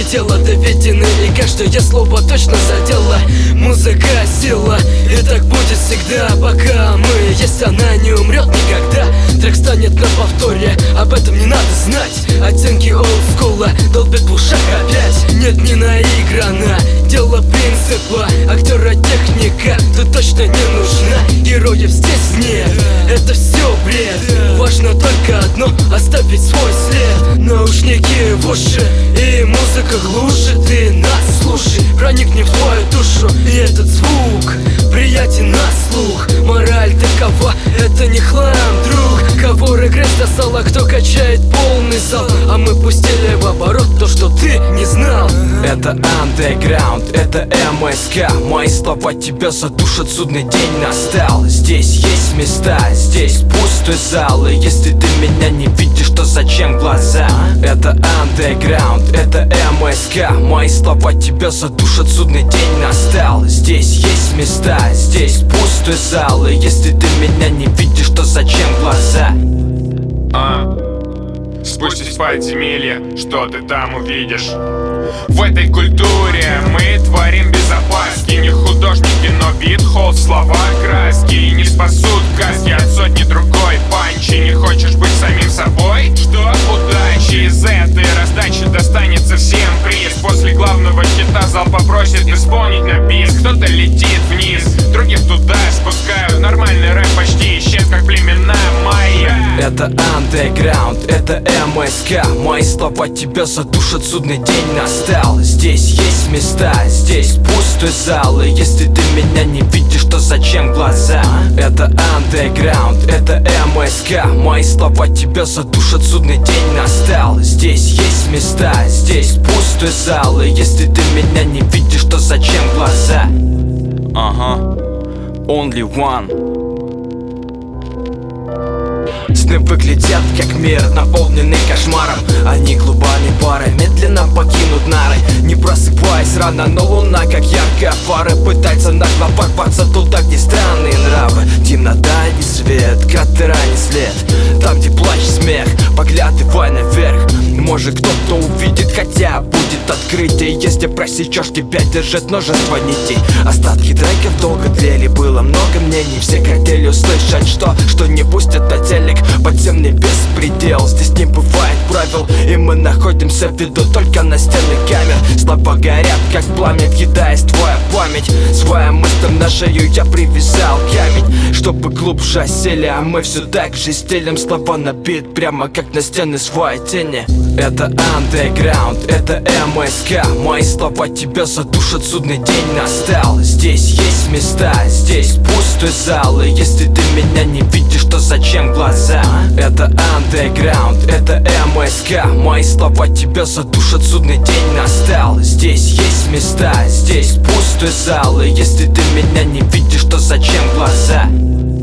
предела доведены, и каждое слово точно задело. Музыка — сила, и так будет всегда, пока мы есть, она не умрет никогда. Трек станет на повторе, об этом не надо знать. Оттенки олдскула долбят в ушах опять. Нет, не наиграно, дело принципа. Актера техника тут точно не нужна. Героев здесь нет, это все бред. Важно только одно — оставить свой след. Наушники в уши, и музыка глушит. Ты нас слушай, проникни в твою душу, и этот звук приятен на слух. Мораль такова, это не хлам, друг. Кого регресс достал, а кто качает полный зал. А мы пустили в оборот то, что ты не знал. Это андеграунд, это МСК. Мои слова тебя задушат, судный день настал. Здесь есть места, здесь пустой зал. И если ты меня не видишь, то зачем глаза? Это андеграунд, это МСК. Мои слова тебя задушат, судный день настал. Здесь есть места, здесь пустой зал. И если ты меня не видишь, то зачем глаза? Спустись в подземелье, что ты там увидишь? В этой культуре мы творим без опаски. Не художники, но бит, холст, слова, краски. И не спасут каски от сотни другой панчи. Не хочешь быть самим собой? Что? Удачи! Из этой раздачи достанется всем приз. После главного хита зал попросит исполнить на бис. Кто-то летит вниз, других туда спускают. Нормальный рэп почти исчез, как племена майя. Это андеграунд, это МСК. Мои слова тебя задушат, судный день настал. Здесь есть места, здесь пустой зал. И если ты меня не видишь, то зачем глаза? Это андеграунд, это МСК. Мои слова тебя задушат, судный день настал. Здесь есть места, здесь пустой зал. И если ты меня не видишь, то зачем глаза? Only one. Сны выглядят как мир, наполненный кошмаром. Они клубами пары медленно покинут нары. Не просыпаясь рано, но луна, как яркая фара, пытается нагло ворваться туда, где странные нравы. Темнота и свет, кратера не след. Там, где плач, смех, поглядывай наверх. Может, кто-то увидит, хотя будет открытие. Если просечешь, тебя держит множество нитей. Остатки треков долго тлели, было много мнений. Все хотели услышать, что не пустят на телек. Подземный беспредел, здесь не бывает правил. И мы находимся в виду только на стены камер. Слова горят, как пламя, въедаясь в твою память. Своим мыслям на шею я привязал камень, чтобы глубже осели. А мы все так же стелим слова на бит, прямо как на стены своей тени. Это андеграунд, это МСК. Мои слова тебя задушат, судный день настал. Здесь есть места, здесь пустой зал. И если ты меня не видишь, то зачем глаза? Это андеграунд, это МСК. Мои слова тебя задушат, судный день настал. Здесь есть места, здесь пустой зал. И если ты меня не видишь, то зачем глаза?